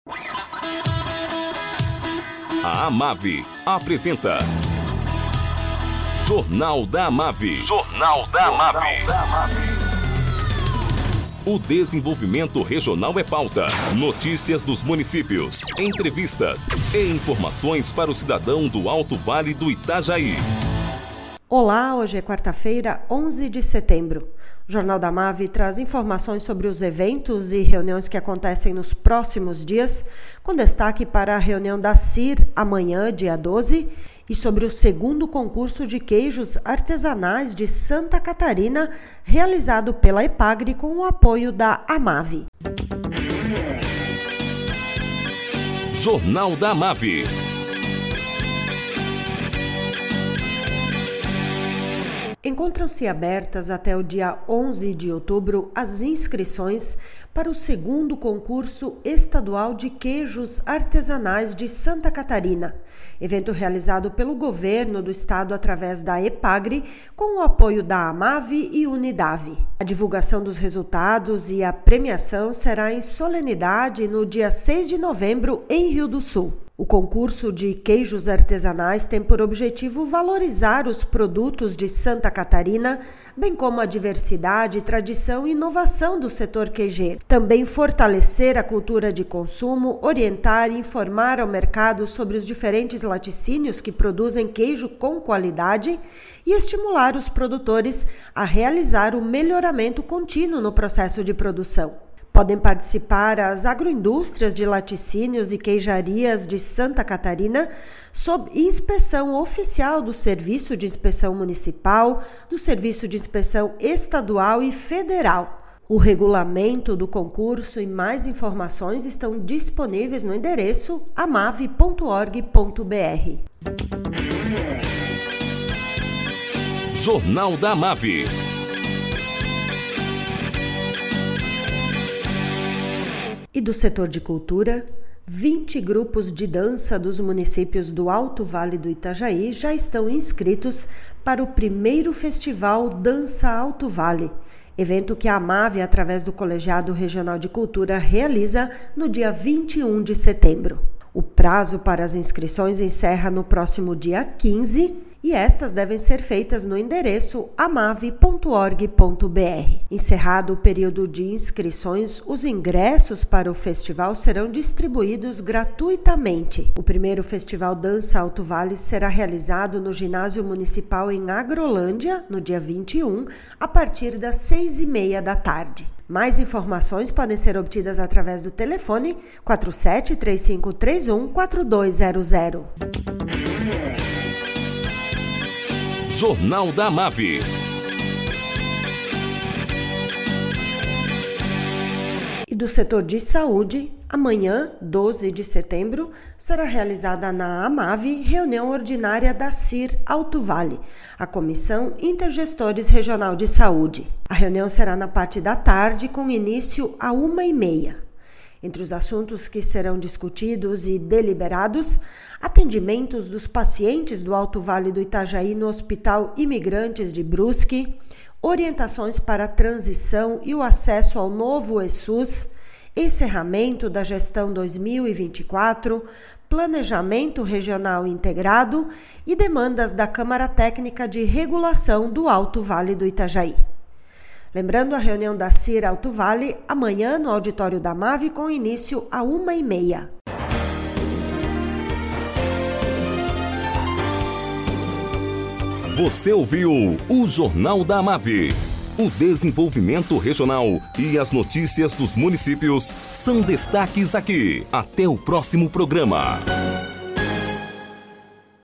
A Amave apresenta Jornal da Amave. Jornal da Amave. O desenvolvimento regional é pauta. Notícias dos municípios, entrevistas e informações para o cidadão do Alto Vale do Itajaí. Olá, hoje é quarta-feira, 11 de setembro. O Jornal da Amave traz informações sobre os eventos e reuniões que acontecem nos próximos dias, com destaque para a reunião da CIR amanhã, dia 12, e sobre o segundo concurso de queijos artesanais de Santa Catarina, realizado pela EPAGRE com o apoio da Amave. Jornal da Amave. Encontram-se abertas até o dia 11 de outubro as inscrições para o segundo concurso estadual de queijos artesanais de Santa Catarina, evento realizado pelo governo do estado através da EPAGRE, com o apoio da Amave e Unidave. A divulgação dos resultados e a premiação será em solenidade no dia 6 de novembro em Rio do Sul. O concurso de queijos artesanais tem por objetivo valorizar os produtos de Santa Catarina, bem como a diversidade, tradição e inovação do setor queijeiro. Também fortalecer a cultura de consumo, orientar e informar ao mercado sobre os diferentes laticínios que produzem queijo com qualidade e estimular os produtores a realizar o melhoramento contínuo no processo de produção. Podem participar as agroindústrias de laticínios e queijarias de Santa Catarina sob inspeção oficial do Serviço de Inspeção Municipal, do Serviço de Inspeção Estadual e Federal. O regulamento do concurso e mais informações estão disponíveis no endereço amave.org.br. Jornal da Amave. E do setor de cultura, 20 grupos de dança dos municípios do Alto Vale do Itajaí já estão inscritos para o primeiro festival Dança Alto Vale, evento que a Amave, através do Colegiado Regional de Cultura, realiza no dia 21 de setembro. O prazo para as inscrições encerra no próximo dia 15 e estas devem ser feitas no endereço amave.org.br. Encerrado o período de inscrições, os ingressos para o festival serão distribuídos gratuitamente. O primeiro festival Dança Alto Vale será realizado no Ginásio Municipal em Agrolândia, no dia 21, a partir das 6h30 da tarde. Mais informações podem ser obtidas através do telefone 47-3531-4200. Jornal da Amave. E do setor de saúde, amanhã, 12 de setembro, será realizada na Amave reunião ordinária da CIR Alto Vale, a Comissão Intergestores Regional de Saúde. A reunião será na parte da tarde, com início às 1h30. Entre os assuntos que serão discutidos e deliberados, atendimentos dos pacientes do Alto Vale do Itajaí no Hospital Imigrantes de Brusque, orientações para a transição e o acesso ao novo ESUS, encerramento da gestão 2024, planejamento regional integrado e demandas da Câmara Técnica de Regulação do Alto Vale do Itajaí. Lembrando a reunião da CIR Alto Vale, amanhã no auditório da Amave, com início às 1h30. Você ouviu o Jornal da Amave. O desenvolvimento regional e as notícias dos municípios são destaques aqui. Até o próximo programa.